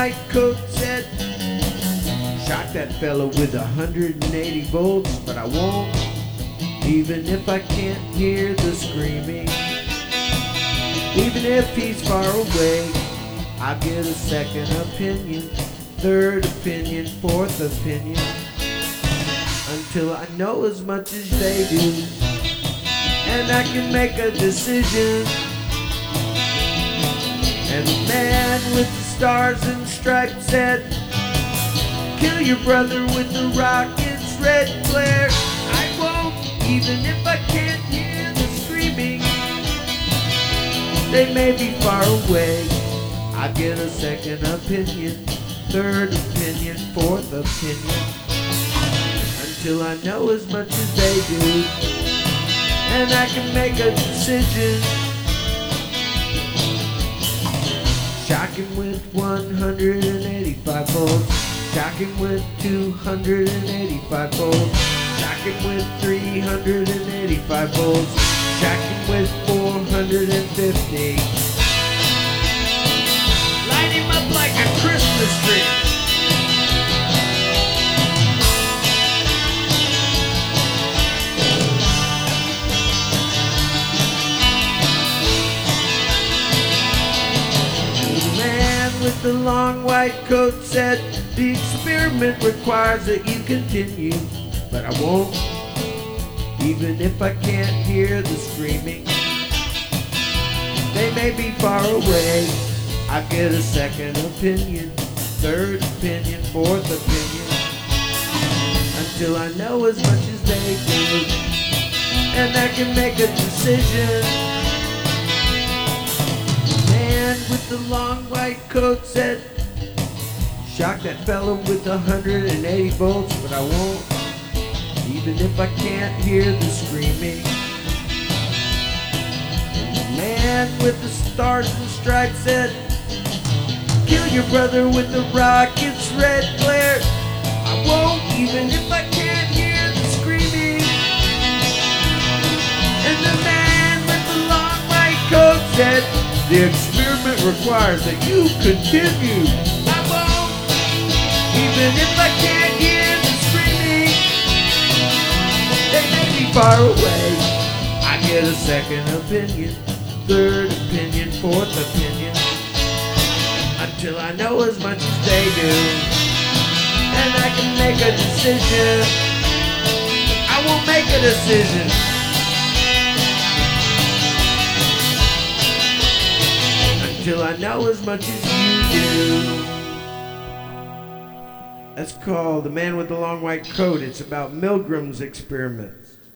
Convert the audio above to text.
white coat said, shock that fella with 180 volts, but I won't, even if I can't hear the screaming. Even if he's far away, I'll get a second opinion, third opinion, fourth opinion, until I know as much as they do, and I can make a decision. And the man with the stars and stripes said, kill your brother with the rocket's red glare. I won't, even if I can't hear the screaming. They may be far away, I'll get a second opinion, third opinion, fourth opinion, until I know as much as they do, and I can make a decision. Shocking with 185 volts, shocking with 285 volts, shocking with 385 volts, shocking with 450. Light him up like a Christmas tree. With the long white coat said, the experiment requires that you continue, but I won't, even if I can't hear the screaming. They may be far away, I get a second opinion, third opinion, fourth opinion, until I know as much as they do, and I can make a decision. With the long white coat said, shock that fella with 180 volts, but I won't, even if I can't hear the screaming. And the man with the stars and stripes said, kill your brother with the rocket's red glare. I won't, even if I can't hear the screaming. And the man with the long white coat said, the experiment requires that you continue. I won't, even if I can't hear the screaming. They may be far away, I get a second opinion, third opinion, fourth opinion, until I know as much as they do, and I can make a decision. I won't make a decision till I know as much as you do. That's called The Man with the Long White Coat. It's about Milgram's experiments.